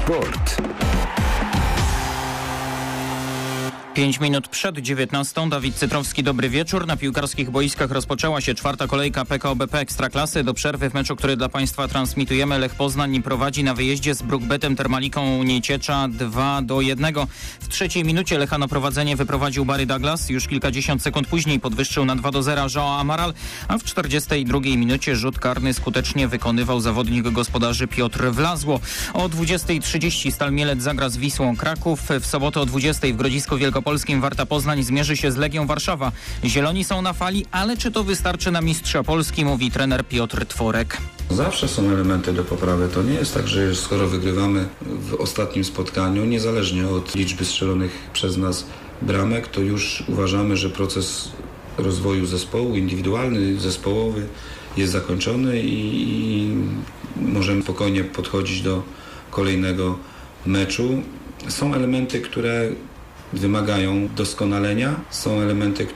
Sport. 5 minut przed 19:00. Dawid Cytrowski, dobry wieczór. Na piłkarskich boiskach rozpoczęła się czwarta kolejka PKO BP Ekstraklasy. Do przerwy w meczu, który dla Państwa transmitujemy, Lech Poznań prowadzi na wyjeździe z Brookbetem Termaliką Nieciecza 2-1. W trzeciej minucie Lecha na prowadzenie wyprowadził Barry Douglas. Już kilkadziesiąt sekund później podwyższył na 2-0 João Amaral, a w 42 minucie rzut karny skutecznie wykonywał zawodnik gospodarzy Piotr Wlazło. O 20:30 Stal Mielec zagra z Wisłą Kraków. W sobotę o 20:00 w Grodzisku Wielkopolskim Warta Poznań zmierzy się z Legią Warszawa. Zieloni są na fali, ale czy to wystarczy na mistrza Polski, mówi trener Piotr Tworek. Zawsze są elementy do poprawy. To nie jest tak, że skoro wygrywamy w ostatnim spotkaniu, niezależnie od liczby strzelonych przez nas bramek, to już uważamy, że proces rozwoju zespołu, indywidualny, zespołowy jest zakończony i możemy spokojnie podchodzić do kolejnego meczu. Są elementy, które wymagają doskonalenia, są elementy,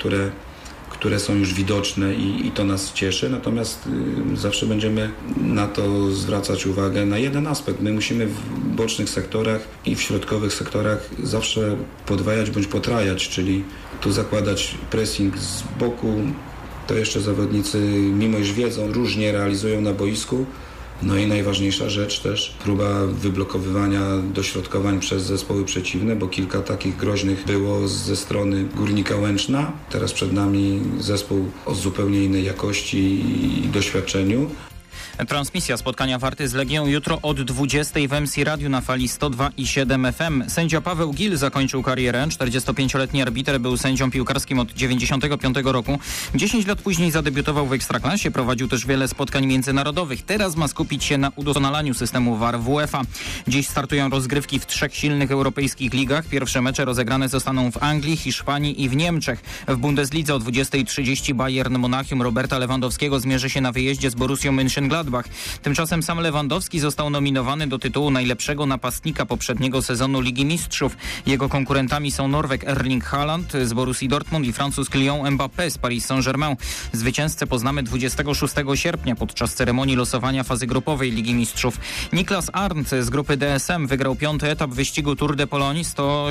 które są już widoczne i to nas cieszy, natomiast zawsze będziemy na to zwracać uwagę na jeden aspekt. My musimy w bocznych sektorach i w środkowych sektorach zawsze podwajać bądź potrajać, czyli tu zakładać pressing z boku. To jeszcze zawodnicy, mimo iż wiedzą, różnie realizują na boisku. No i najważniejsza rzecz też próba wyblokowywania dośrodkowań przez zespoły przeciwne, bo kilka takich groźnych było ze strony Górnika Łęczna. Teraz przed nami zespół o zupełnie innej jakości i doświadczeniu. Transmisja spotkania Warty z Legią jutro od 20:00 w MC Radiu na fali 102,7 FM. Sędzia Paweł Gil zakończył karierę. 45-letni arbiter był sędzią piłkarskim od 1995 roku. 10 lat później zadebiutował w Ekstraklasie. Prowadził też wiele spotkań międzynarodowych. Teraz ma skupić się na udoskonalaniu systemu VAR w UEFA. Dziś startują rozgrywki w 3 silnych europejskich ligach. Pierwsze mecze rozegrane zostaną w Anglii, Hiszpanii i w Niemczech. W Bundeslidze o 20:30 Bayern Monachium Roberta Lewandowskiego zmierzy się na wyjeździe z Borussią Mönchengladbach. Tymczasem sam Lewandowski został nominowany do tytułu najlepszego napastnika poprzedniego sezonu Ligi Mistrzów. Jego konkurentami są Norweg Erling Haaland z Borussii Dortmund i Francuz Kylian Mbappé z Paris Saint-Germain. Zwycięzcę poznamy 26 sierpnia podczas ceremonii losowania fazy grupowej Ligi Mistrzów. Niklas Arndt z grupy DSM wygrał 5. etap wyścigu Tour de Pologne,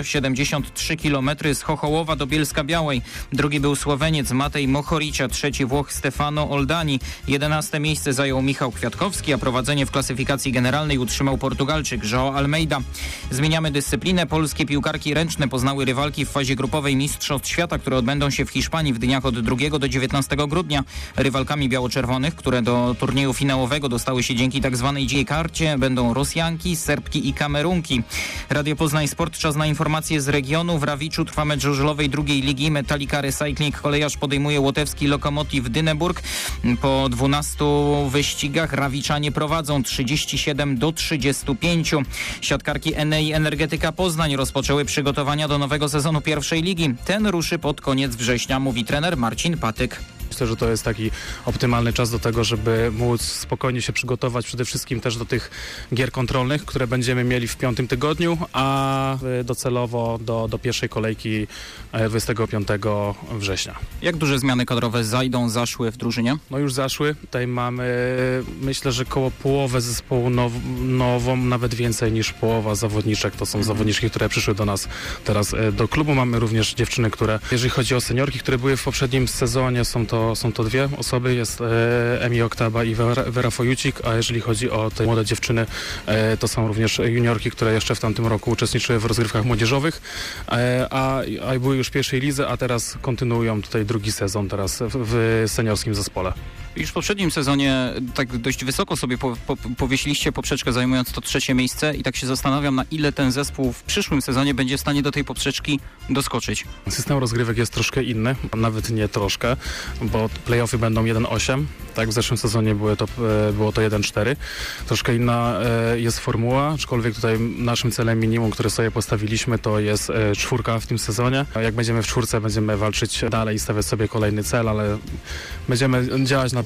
173 km z Chochołowa do Bielska-Białej. Drugi był Słoweniec Matej Mohoricia, trzeci Włoch Stefano Oldani. 11. miejsce zajął Michał Kwiatkowski, a prowadzenie w klasyfikacji generalnej utrzymał Portugalczyk João Almeida. Zmieniamy dyscyplinę. Polskie piłkarki ręczne poznały rywalki w fazie grupowej Mistrzostw Świata, które odbędą się w Hiszpanii w dniach od 2 do 19 grudnia. Rywalkami biało-czerwonych, które do turnieju finałowego dostały się dzięki tzw. dzikiej karcie, będą Rosjanki, Serbki i Kamerunki. Radio Poznań Sport, czas na informacje z regionu. W Rawiczu trwa mecz żużlowej drugiej ligi. Metallica Recycling Kolejarz podejmuje łotewski Lokomotiv Dyneburg. Po 12 wyścigach Rawiczanie prowadzą 37-35. Siatkarki Enei Energetyka Poznań rozpoczęły przygotowania do nowego sezonu pierwszej ligi. Ten ruszy pod koniec września, mówi trener Marcin Patyk. Myślę, że to jest taki optymalny czas do tego, żeby móc spokojnie się przygotować przede wszystkim też do tych gier kontrolnych, które będziemy mieli w 5. tygodniu, a docelowo do pierwszej kolejki 25 września. Jak duże zmiany kadrowe zaszły w drużynie? No już zaszły. Tutaj mamy, myślę, że koło połowę zespołu nową, nawet więcej niż połowa zawodniczek. To są zawodniczki, które przyszły do nas teraz do klubu. Mamy również dziewczyny, które, jeżeli chodzi o seniorki, które były w poprzednim sezonie, są to 2 osoby. Jest Emi Oktaba i Vera Fojucik, a jeżeli chodzi o te młode dziewczyny, to są również juniorki, które jeszcze w tamtym roku uczestniczyły w rozgrywkach młodzieżowych, a były już w pierwszej lidze, a teraz kontynuują tutaj drugi sezon teraz w seniorskim zespole. Już w poprzednim sezonie tak dość wysoko sobie powiesiliście poprzeczkę, zajmując to 3. miejsce i tak się zastanawiam, na ile ten zespół w przyszłym sezonie będzie w stanie do tej poprzeczki doskoczyć. System rozgrywek jest troszkę inny, nawet nie troszkę, bo play-offy będą 1-8, tak w zeszłym sezonie było to 1-4. Troszkę inna jest formuła, aczkolwiek tutaj naszym celem minimum, które sobie postawiliśmy, to jest 4 w tym sezonie. Jak będziemy w 4, będziemy walczyć dalej i stawiać sobie kolejny cel, ale będziemy działać na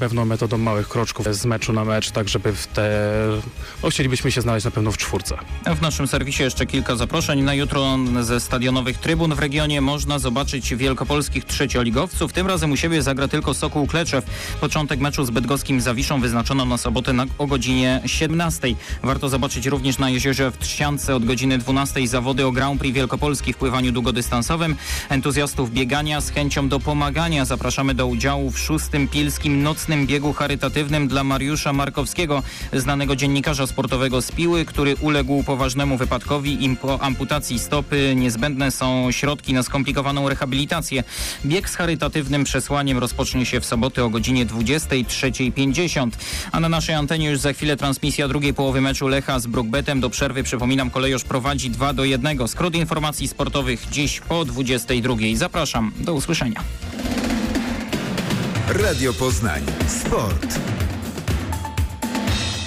pewno metodą małych kroczków z meczu na mecz, tak żeby chcielibyśmy się znaleźć na pewno w czwórce. W naszym serwisie jeszcze kilka zaproszeń. Na jutro ze stadionowych trybun w regionie można zobaczyć wielkopolskich trzecioligowców. Tym razem u siebie zagra tylko Sokół Kleczew. Początek meczu z bydgoskim Zawiszą wyznaczono na sobotę o godzinie 17. Warto zobaczyć również na Jeziorze w Trzciance od godziny 12 zawody o Grand Prix Wielkopolski w pływaniu długodystansowym. Entuzjastów biegania z chęcią do pomagania zapraszamy do udziału w 6. Pilskim Nocnym Biegu Charytatywnym dla Mariusza Markowskiego, znanego dziennikarza sportowego z Piły, który uległ poważnemu wypadkowi i po amputacji stopy niezbędne są środki na skomplikowaną rehabilitację. Bieg z charytatywnym przesłaniem rozpocznie się w sobotę o godzinie 23:50. A na naszej antenie już za chwilę transmisja drugiej połowy meczu Lecha z Brookbetem. Do przerwy, przypominam, Kolejorz prowadzi 2-1. Skrót informacji sportowych dziś po 22:00. Zapraszam, do usłyszenia. Radio Poznań. Sport.